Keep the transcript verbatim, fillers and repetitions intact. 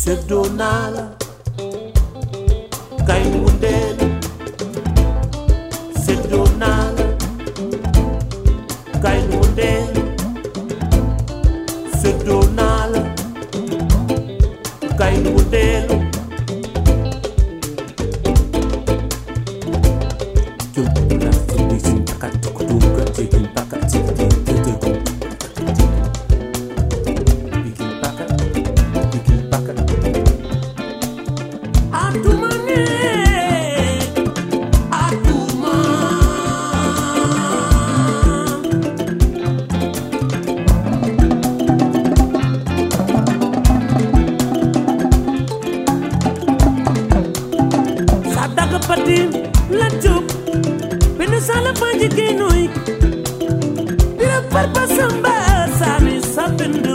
seddoo naa la kay wundeel seddoo naa la kay wundeel seddoo naa la kay wundeel Patim la chop bene sala panji kenoi pira parpa samba sami sapendo